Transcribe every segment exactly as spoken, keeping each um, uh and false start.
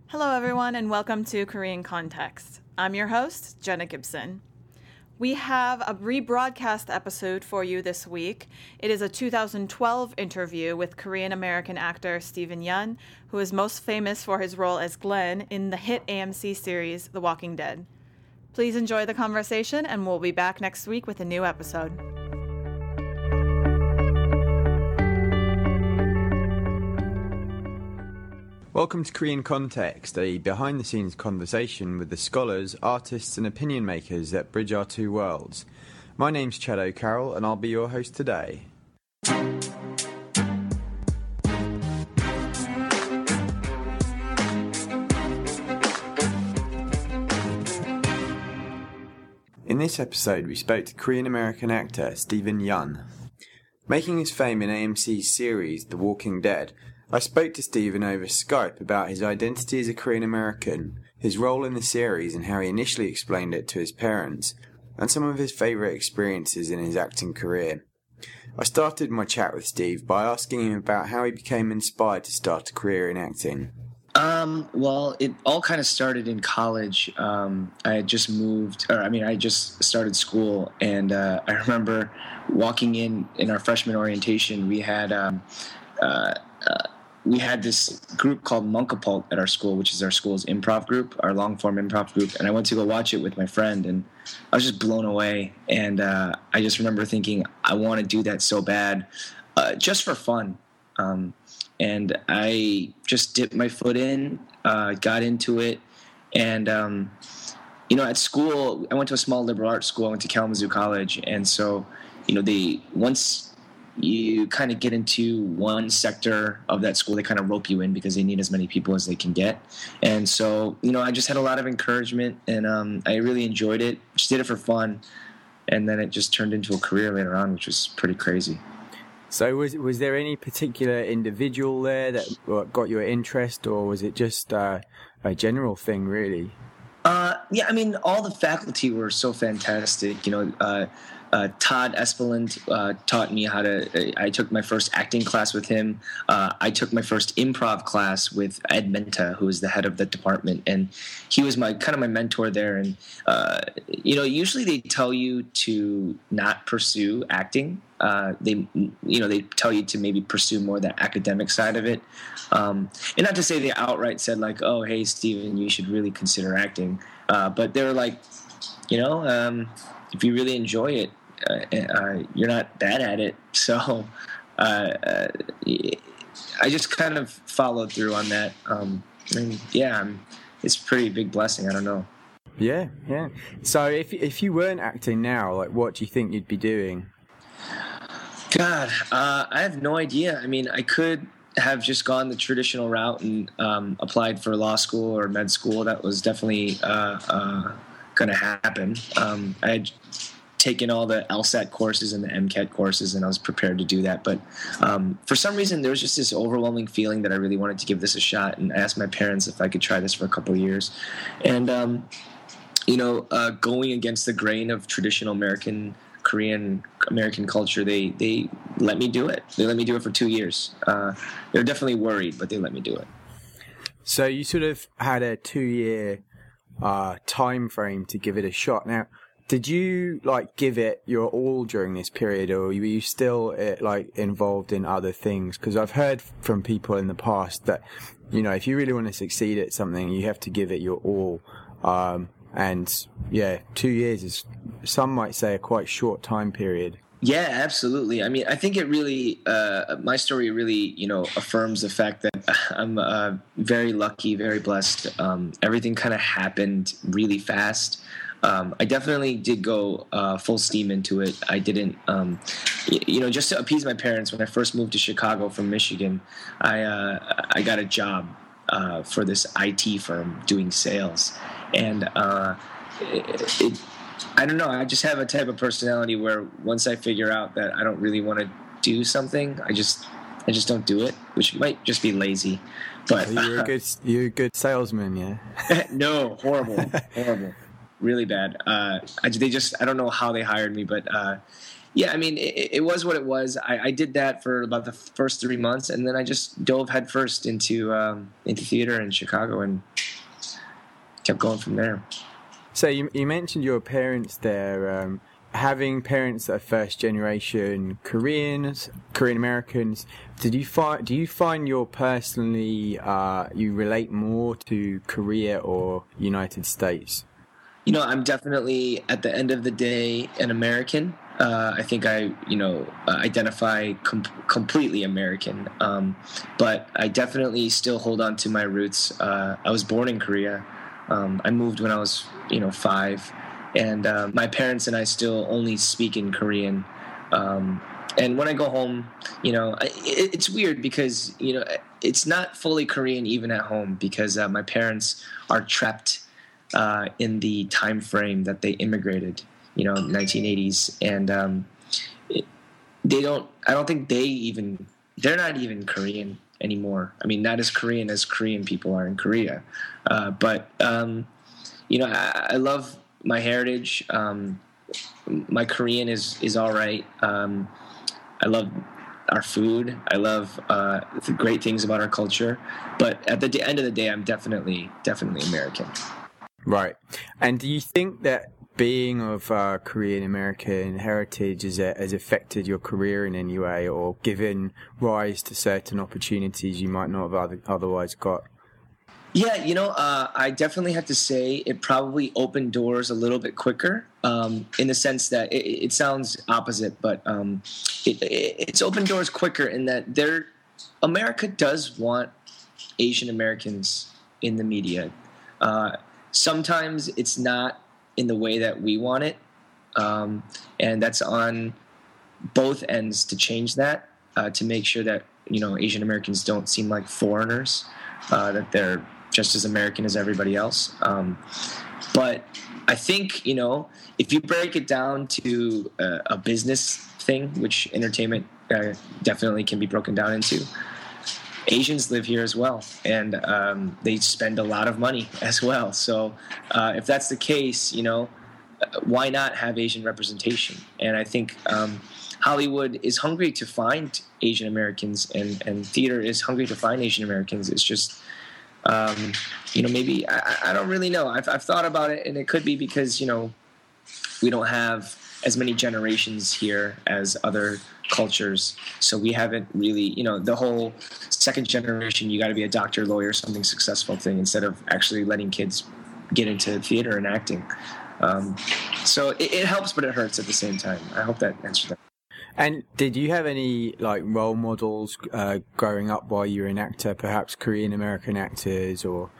Hello, everyone, and welcome to Korean Context. I'm your host, Jenna Gibson. We have a rebroadcast episode for you this week. It is a two thousand twelve interview with Korean-American actor Steven Yeun, who is most famous for his role as Glenn in the hit A M C series The Walking Dead. Please enjoy the conversation, and we'll be back next week with a new episode. Welcome to Korean Context, a behind-the-scenes conversation with the scholars, artists and opinion makers that bridge our two worlds. My name's Chad O'Carroll and I'll be your host today. In this episode, we spoke to Korean-American actor Steven Yeun. Making his fame in A M C's series The Walking Dead, I spoke to Steven over Skype about his identity as a Korean American, his role in the series and how he initially explained it to his parents, and some of his favourite experiences in his acting career. I started my chat with Steve by asking him about how he became inspired to start a career in acting. Um, well, it all kind of started in college. Um, I had just moved, or I mean, I just started school, and uh, I remember walking in in our freshman orientation. We had um, uh, uh, we had this group called Monkapult at our school, which is our school's improv group, our long-form improv group, and I went to go watch it with my friend, and I was just blown away, and uh, I just remember thinking, I want to do that so bad, uh, just for fun, um, and I just dipped my foot in, uh, got into it, and, um, you know, at school, I went to a small liberal arts school, I went to Kalamazoo College, and so, you know, they, once you kind of get into one sector of that school, they kind of rope you in because they need as many people as they can get. And so, you know, I just had a lot of encouragement, and um, I really enjoyed it. Just did it for fun. And then it just turned into a career later on, which was pretty crazy. So was was there any particular individual there that got your interest, or was it just uh, a general thing, really? Uh, yeah, I mean, all the faculty were so fantastic. You know, uh, uh, Todd Espeland uh, taught me how to. I took my first acting class with him. Uh, I took my first improv class with Ed Menta, who is the head of the department, and he was my kind of my mentor there. And uh, you know, usually they tell you to not pursue acting. Uh, they, you know, they tell you to maybe pursue more the academic side of it, um, and not to say they outright said like, "Oh, hey, Steven, you should really consider acting," uh, but they were like, you know, um, if you really enjoy it, uh, uh, you're not bad at it. So uh, uh, I just kind of followed through on that. Um, and yeah, I'm, it's a pretty big blessing. I don't know. Yeah, yeah. So if if you weren't acting now, like, what do you think you'd be doing? God, uh, I have no idea. I mean, I could have just gone the traditional route and um, applied for law school or med school. That was definitely uh, uh, going to happen. Um, I had taken all the LSAT courses and the MCAT courses, and I was prepared to do that. But um, for some reason, there was just this overwhelming feeling that I really wanted to give this a shot, and I asked my parents if I could try this for a couple of years. And, um, you know, uh, going against the grain of traditional American Korean American culture, they they let me do it. They let me do it for two years. Uh, they're definitely worried, but they let me do it. So you sort of had a two-year uh, time frame to give it a shot. Now, did you like give it your all during this period, or were you still uh, like involved in other things? Because I've heard from people in the past that, you know, if you really want to succeed at something, you have to give it your all. Um, And, yeah, two years is, some might say, a quite short time period. Yeah, absolutely. I mean, I think it really, uh, my story really, you know, affirms the fact that I'm uh, very lucky, very blessed. Um, everything kind of happened really fast. Um, I definitely did go uh, full steam into it. I didn't, um, y- you know, just to appease my parents, when I first moved to Chicago from Michigan, I, uh, I got a job uh, for this I T firm doing sales. And uh, it, it, I don't know, I just have a type of personality where once I figure out that I don't really want to do something, I just I just don't do it, which might just be lazy. But so you're a good you're a good salesman, yeah? No, horrible, horrible, really bad. Uh, I, they just I don't know how they hired me, but uh, yeah, I mean, it, it was what it was. I, I did that for about the first three months, and then I just dove headfirst into um, into theater in Chicago and kept going from there. So you you mentioned your parents there. Um, having parents that are first generation Koreans, Korean Americans, did you find do you find you're personally uh, you relate more to Korea or United States? You know, I'm definitely at the end of the day an American. Uh, I think I, you know, uh, identify com- completely American, um, but I definitely still hold on to my roots. Uh, I was born in Korea. Um, I moved when I was, you know, five, and uh, my parents and I still only speak in Korean. Um, and when I go home, you know, I, it, it's weird because, you know, it's not fully Korean even at home because uh, my parents are trapped uh, in the time frame that they immigrated. You know, nineteen eighties, and um, it, they don't. I don't think they even. They're not even Korean anymore. I mean, not as Korean as Korean people are in Korea. Uh, but um, you know, I, I love my heritage. Um, my Korean is is all right. Um, I love our food. I love uh, the great things about our culture. But at the end of the day, I'm definitely definitely American. Right. And do you think that being of uh, Korean American heritage has, uh, has affected your career in any way or given rise to certain opportunities you might not have other, otherwise got? Yeah, you know, uh, I definitely have to say it probably opened doors a little bit quicker um, in the sense that it, it sounds opposite, but um, it, it, it's opened doors quicker in that there, America does want Asian Americans in the media. Uh, sometimes it's not in the way that we want it, um, and that's on both ends to change that, uh, to make sure that, you know, Asian Americans don't seem like foreigners, uh, that they're just as American as everybody else. Um, but I think, you know, if you break it down to a, a business thing, which entertainment uh, definitely can be broken down into, Asians live here as well, and um, they spend a lot of money as well. So uh, if that's the case, you know, why not have Asian representation? And I think um, Hollywood is hungry to find Asian Americans, and, and theater is hungry to find Asian Americans. It's just, um, you know, maybe, I, I don't really know. I've, I've thought about it, and it could be because, you know, we don't have as many generations here as other cultures, so we haven't really, you know, the whole second generation, you got to be a doctor, lawyer, something successful thing, instead of actually letting kids get into theater and acting. Um, so it, it helps, but it hurts at the same time. I hope that answered that. And did you have any like role models uh, growing up while you were an actor, perhaps Korean American actors or?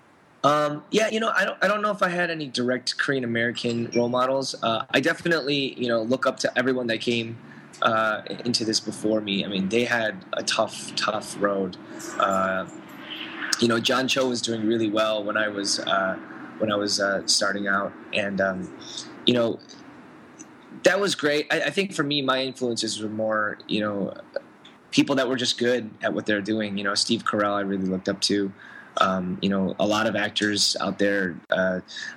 Um, yeah, you know, I don't, I don't know if I had any direct Korean American role models. Uh, I definitely, you know, look up to everyone that came uh, into this before me. I mean, they had a tough, tough road. Uh, you know, John Cho was doing really well when I was uh, when I was uh, starting out, and um, you know, that was great. I, I think for me, my influences were more, you know, people that were just good at what they're doing. You know, Steve Carell, I really looked up to. Um, you know, a lot of actors out there. Uh,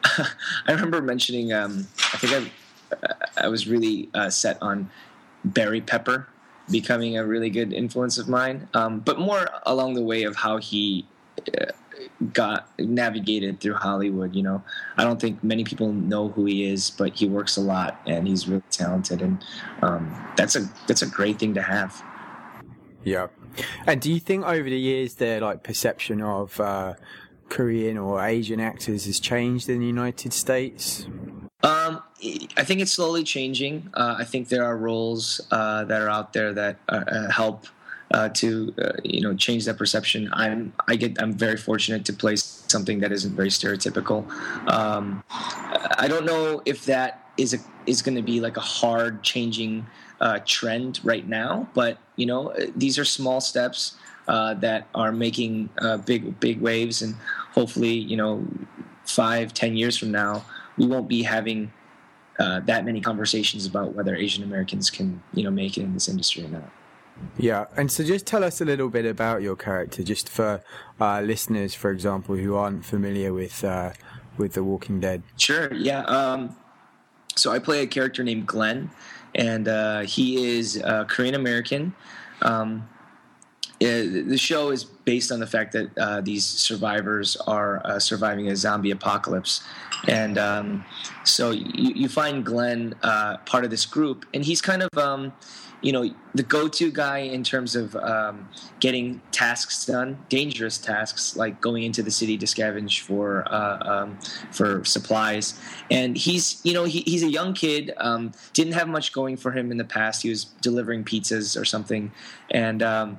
I remember mentioning. Um, I think I, I was really uh, set on Barry Pepper becoming a really good influence of mine, um, but more along the way of how he uh, got navigated through Hollywood. You know, I don't think many people know who he is, but he works a lot and he's really talented, and um, that's a that's a great thing to have. Yeah. And do you think over the years their like perception of uh, Korean or Asian actors has changed in the United States? Um, I think it's slowly changing. Uh, I think there are roles uh, that are out there that uh, help uh, to uh, you know change that perception. I'm I get I'm very fortunate to play something that isn't very stereotypical. Um, I don't know if that is a, is going to be like a hard changing uh, trend right now, but you know these are small steps uh, that are making uh, big big waves, and hopefully you know five ten years from now we won't be having uh, that many conversations about whether Asian Americans can, you know, make it in this industry or not. Yeah, and so just tell us a little bit about your character, just for uh, listeners, for example, who aren't familiar with uh, with The Walking Dead. Sure. Yeah. Um, so I play a character named Glenn, and uh, he is uh, Korean American. Um, the show is based on the fact that uh, these survivors are uh, surviving a zombie apocalypse, and um, so you, you find Glenn uh, part of this group, and he's kind of um, you know, the go-to guy in terms of um, getting tasks done, dangerous tasks like going into the city to scavenge for uh, um, for supplies. And he's, you know, he, he's a young kid, um, didn't have much going for him in the past. He was delivering pizzas or something, and um,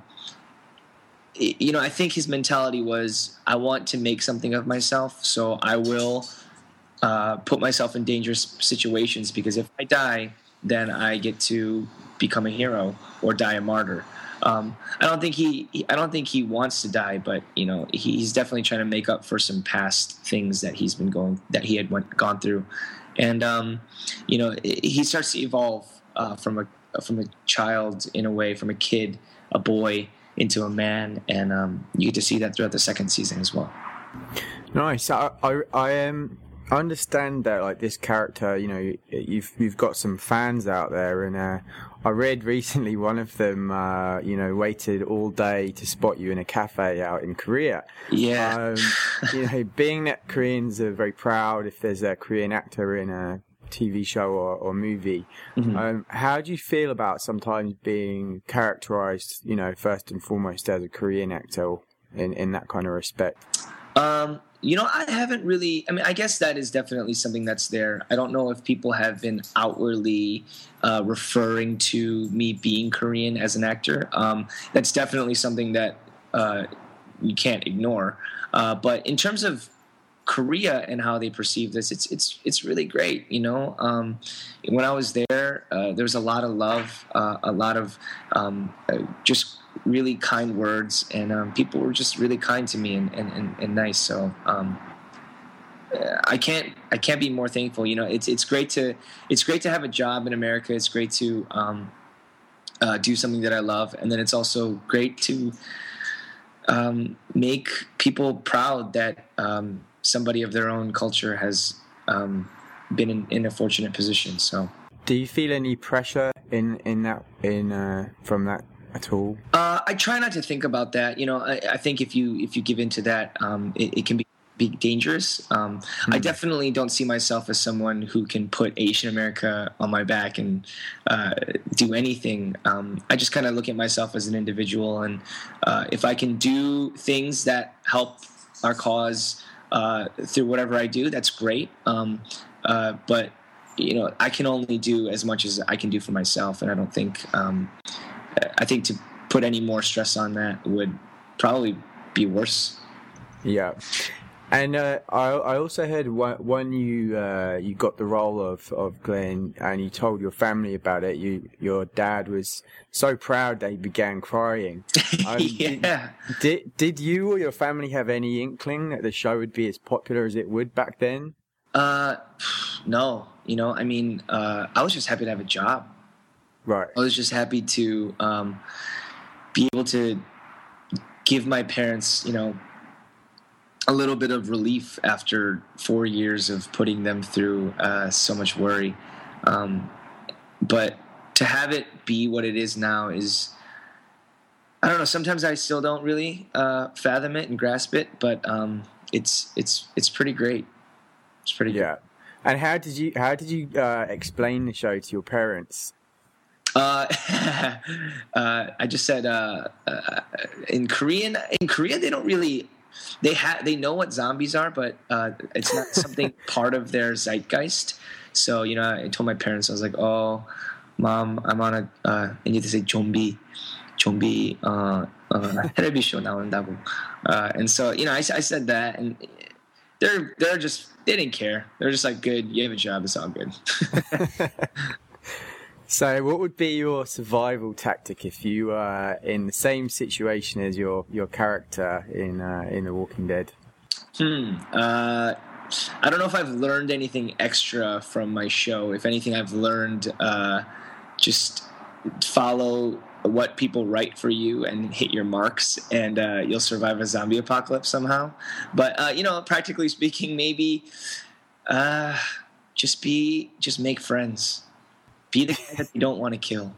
you know, I think his mentality was, I want to make something of myself, so I will uh, put myself in dangerous situations, because if I die, then I get to become a hero or die a martyr. Um, I don't think he, he, I don't think he wants to die, but you know, he, he's definitely trying to make up for some past things that he's been going, that he had went, gone through, and um, you know, he starts to evolve uh, from a from a child in a way, from a kid, a boy, into a man, and um, you get to see that throughout the second season as well. Nice. I I, I um, understand that, like, this character, you know, you've you've got some fans out there, and uh, I read recently one of them, uh, you know, waited all day to spot you in a cafe out in Korea. Yeah. Um, you know, being that Koreans are very proud if there's a Korean actor in a T V show or, or movie. Mm-hmm. Um, how do you feel about sometimes being characterized, you know, first and foremost as a Korean actor in, in that kind of respect? Um, you know, I haven't really, I mean, I guess that is definitely something that's there. I don't know if people have been outwardly uh, referring to me being Korean as an actor. Um, that's definitely something that uh, you can't ignore. Uh, but in terms of Korea and how they perceive this, it's it's it's really great. You know, um, when I was there, uh, there was a lot of love, uh, a lot of um, uh, just really kind words, and um, people were just really kind to me and and, and, and nice. So um, I can't I can't be more thankful. You know, it's it's great to it's great to have a job in America. It's great to um, uh, do something that I love, and then it's also great to um, make people proud that Um, somebody of their own culture has um, been in, in a fortunate position. So, do you feel any pressure in in that in uh, from that at all? Uh, I try not to think about that. You know, I, I think if you if you give into that, um, it, it can be, be dangerous. Um, mm-hmm. I definitely don't see myself as someone who can put Asian America on my back and uh, do anything. Um, I just kind of look at myself as an individual, and uh, if I can do things that help our cause Uh, through whatever I do, that's great. Um, uh, but you know, I can only do as much as I can do for myself, and I don't think um, I think to put any more stress on that would probably be worse. Yeah, and uh, I I also heard when you uh, you got the role of, of Glenn and you told your family about it, you your dad was so proud that he began crying. Um, yeah. Did, did did you or your family have any inkling that the show would be as popular as it would back then? Uh, no. You know, I mean, uh, I was just happy to have a job. Right. I was just happy to um, be able to give my parents, you know, a little bit of relief after four years of putting them through uh, so much worry. Um, but to have it be what it is now is, I don't know, sometimes I still don't really uh, fathom it and grasp it, but um, it's it's it's pretty great. It's pretty yeah. good. And how did you how did you uh, explain the show to your parents? Uh, uh, I just said uh, uh, in Korean. In Korea, they don't really. They have they know what zombies are, but uh, it's not something part of their zeitgeist. So you know, I told my parents, I was like, "Oh, Mom, I'm on a." Uh, I need to say "zombie." 좀비 어, 어, 텔레비쇼 나온다고. Uh, and so, you know, I, I said that, and they're they're just they didn't care. They're just like, good, you have a job, it's all good. So, what would be your survival tactic if you were in the same situation as your, your character in uh, in The Walking Dead? Hmm. Uh, I don't know if I've learned anything extra from my show. If anything, I've learned uh, just follow what people write for you and hit your marks, and uh, you'll survive a zombie apocalypse somehow. But uh, you know, practically speaking, maybe uh, just be, just make friends. Be the guy that you don't want to kill.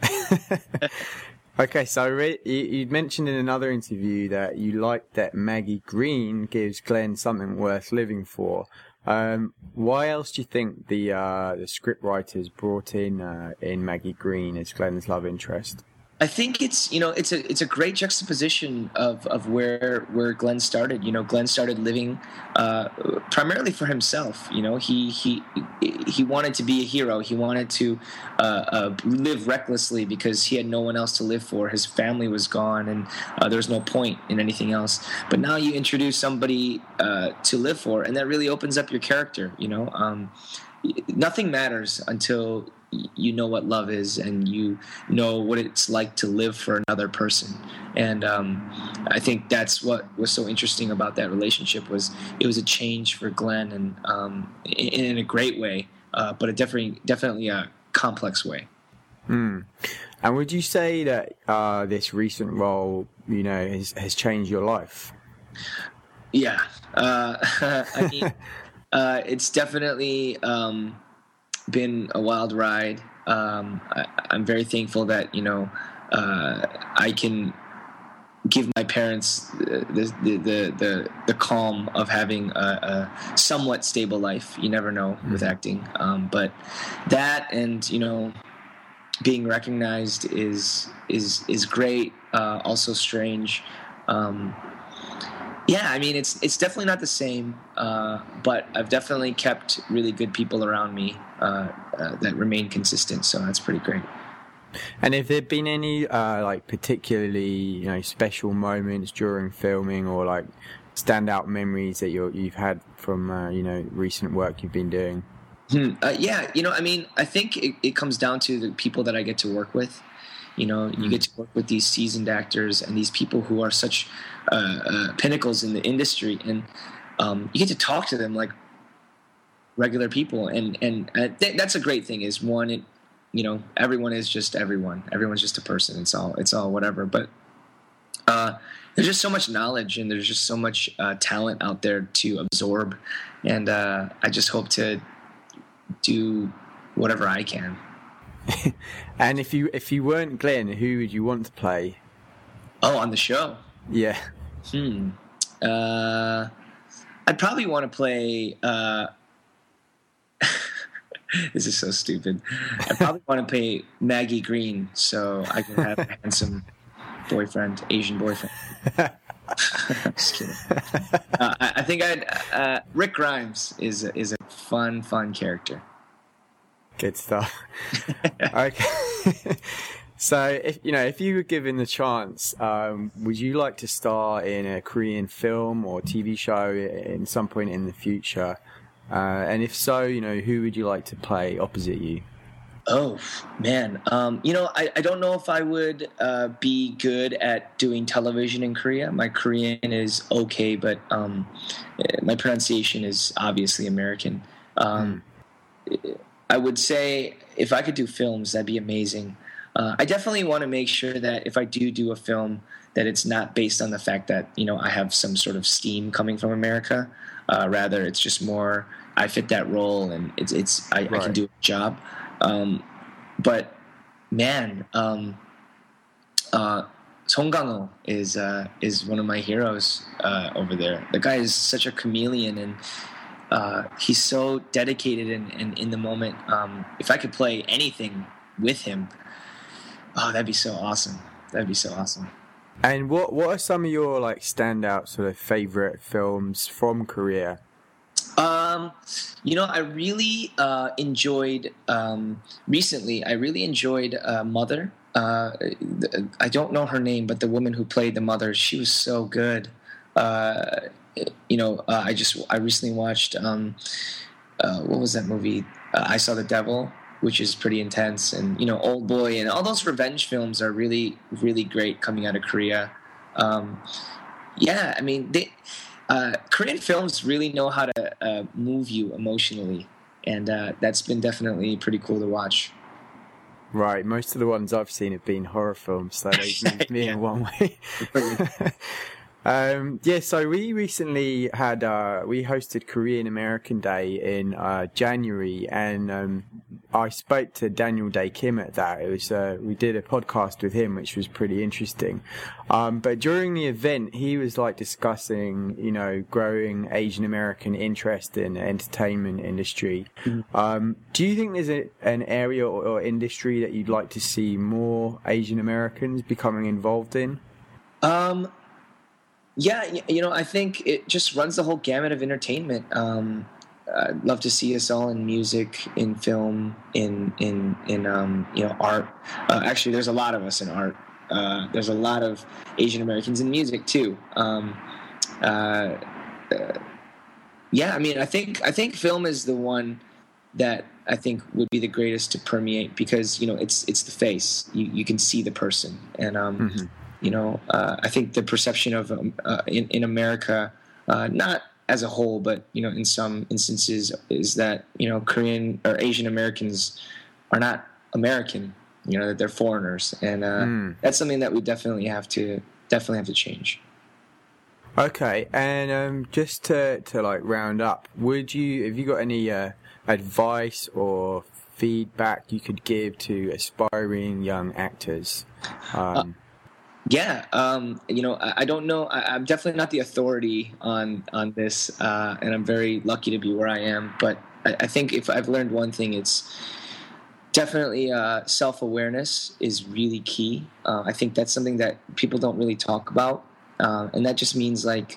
Okay, so re- you, you mentioned in another interview that you like that Maggie Green gives Glenn something worth living for. Um, why else do you think the uh, the script writers brought in uh, in Maggie Green as Glenn's love interest? I think it's, you know, it's a it's a great juxtaposition of, of where where Glenn started. You know, Glenn started living uh, primarily for himself. You know, he he he wanted to be a hero. He wanted to uh, uh, live recklessly because he had no one else to live for. His family was gone, and uh, there was no point in anything else. But now you introduce somebody uh, to live for, and that really opens up your character. You know, um, nothing matters until you know what love is, and you know what it's like to live for another person. And um, I think that's what was so interesting about that relationship, was it was a change for Glenn, and um, in, in a great way, uh, but a definitely definitely a complex way. Mm. And would you say that uh, this recent role, you know, has, has changed your life? Yeah, uh, I mean, uh, it's definitely Um, been a wild ride. Um, I, I'm very thankful that, you know, uh, I can give my parents the the the the, the calm of having a, a somewhat stable life. You never know with acting, um, but that, and, you know, being recognized is is is great. Uh, also strange. Um, Yeah, I mean, it's it's definitely not the same, uh, but I've definitely kept really good people around me uh, uh, that remain consistent, so that's pretty great. And have there been any uh, like particularly, you know, special moments during filming, or like standout memories that you're, you've had from uh, you know, recent work you've been doing? Hmm. Uh, yeah, you know, I mean, I think it, it comes down to the people that I get to work with. You know, you mm. get to work with these seasoned actors and these people who are such uh, uh, pinnacles in the industry, and um, you get to talk to them like regular people, and and uh, th- that's a great thing. Is one, it, you know, everyone is just everyone. Everyone's just a person. It's all it's all whatever. But uh, there's just so much knowledge, and there's just so much uh, talent out there to absorb, and uh, I just hope to do whatever I can. And if you if you weren't Glenn, who would you want to play? Oh, on the show? Yeah. Hmm. Uh, I'd probably want to play. Uh, this is so stupid. I probably want to play Maggie Green, so I can have a handsome boyfriend, Asian boyfriend. I'm just kidding. Uh, I, I think I'd. Uh, Rick Grimes is a, is a fun, fun character. Good stuff. Okay. So, if you know, if you were given the chance, um, would you like to star in a Korean film or T V show in some point in the future? Uh, and if so, you know, who would you like to play opposite you? Oh man, um, you know, I, I don't know if I would uh, be good at doing television in Korea. My Korean is okay, but um, my pronunciation is obviously American. Um, mm. I would say if I could do films, that'd be amazing. Uh, I definitely want to make sure that if I do do a film, that it's not based on the fact that, you know, I have some sort of steam coming from America. Uh, rather, it's just more I fit that role, and it's it's I, right. I can do a job. Um, but man, um, uh, Song Kang-ho is uh, is one of my heroes uh, over there. The guy is such a chameleon, and uh, he's so dedicated and in, in, in the moment. Um, if I could play anything with him, oh, that'd be so awesome. That'd be so awesome. And what what are some of your like standout sort of favorite films from Korea? Um, you know, I really uh, enjoyed um, recently. I really enjoyed uh, Mother. Uh, I don't know her name, but the woman who played the mother, she was so good. Uh, you know, uh, I just I recently watched um, uh, what was that movie? Uh, I Saw the Devil, which is pretty intense, and you know, Old Boy, and all those revenge films are really, really great coming out of Korea. Um, yeah, I mean, they, uh, Korean films really know how to uh, move you emotionally, and uh, that's been definitely pretty cool to watch. Right, most of the ones I've seen have been horror films, so they've moved me yeah. in one way. Um, yeah, so we recently had, uh, we hosted Korean American Day in uh, January, and um, I spoke to Daniel Dae Kim at that. It was, uh, we did a podcast with him, which was pretty interesting. Um, but during the event, he was like discussing, you know, growing Asian American interest in the entertainment industry. Mm-hmm. Um, do you think there's a, an area or, or industry that you'd like to see more Asian Americans becoming involved in? Um, Yeah, you know, I think it just runs the whole gamut of entertainment. Um, I'd love to see us all in music, in film, in in in um, you know, art. Uh, actually, there's a lot of us in art. Uh, there's a lot of Asian Americans in music too. Um, uh, uh, yeah, I mean, I think I think film is the one that I think would be the greatest to permeate, because you know it's it's the face. You you can see the person, and um, mm-hmm. you know uh, I think the perception of um, uh, in in America, uh, not as a whole, but you know in some instances, is that you know Korean or Asian Americans are not American. You know that they're foreigners, and uh, mm. that's something that we definitely have to definitely have to change. Okay, and um, just to to like round up, would you have you got any uh, advice or feedback you could give to aspiring young actors? Um, uh, yeah, um, you know, I, I don't know. I, I'm definitely not the authority on on this, uh, and I'm very lucky to be where I am. But I, I think if I've learned one thing, it's definitely uh, self-awareness is really key. Uh, I think that's something that people don't really talk about. Uh, and that just means like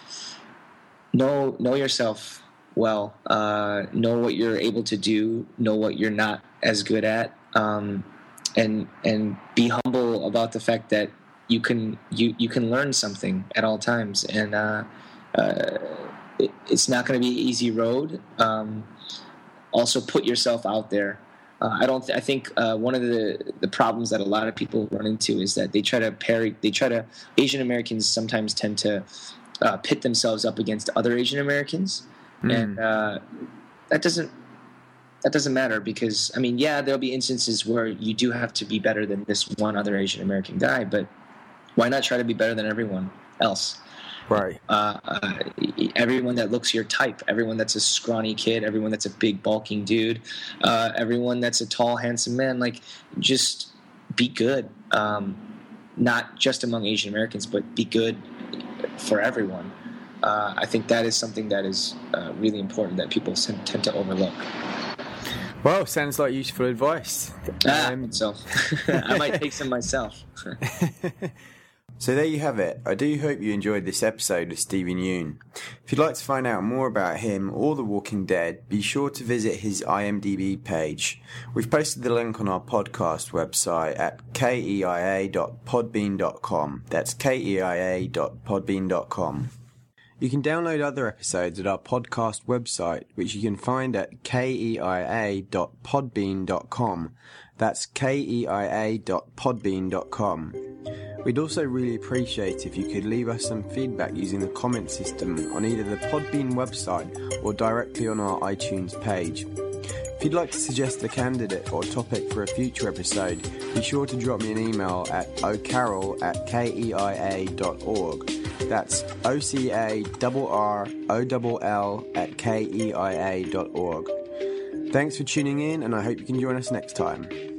know know yourself well, uh, know what you're able to do, know what you're not as good at, um, and and be humble about the fact that you can you, you can learn something at all times, and uh, uh, it, it's not going to be an easy road. Um, also, put yourself out there. Uh, I don't. Th- I think uh, one of the, the problems that a lot of people run into is that they try to parry. They try to. Asian Americans sometimes tend to uh, pit themselves up against other Asian Americans, mm. and uh, that doesn't that doesn't matter, because I mean, yeah, there'll be instances where you do have to be better than this one other Asian American guy, but why not try to be better than everyone else? Right. Uh, uh, everyone that looks your type, everyone that's a scrawny kid, everyone that's a big bulking dude, uh, everyone that's a tall, handsome man, like just be good. Um, not just among Asian Americans, but be good for everyone. Uh, I think that is something that is uh, really important that people tend to overlook. Well, sounds like useful advice. Ah, um, so I might take some myself. So there you have it. I do hope you enjoyed this episode of Steven Yeun. If you'd like to find out more about him or The Walking Dead, be sure to visit his I M D B page. We've posted the link on our podcast website at keia dot podbean dot com. That's keia dot podbean dot com. You can download other episodes at our podcast website, which you can find at keia dot podbean dot com. That's keia dot podbean dot com. We'd also really appreciate if you could leave us some feedback using the comment system on either the Podbean website or directly on our iTunes page. If you'd like to suggest a candidate or topic for a future episode, be sure to drop me an email at ocarroll at keia dot org. That's O C A R R O L L at keia dot org. Thanks for tuning in, and I hope you can join us next time.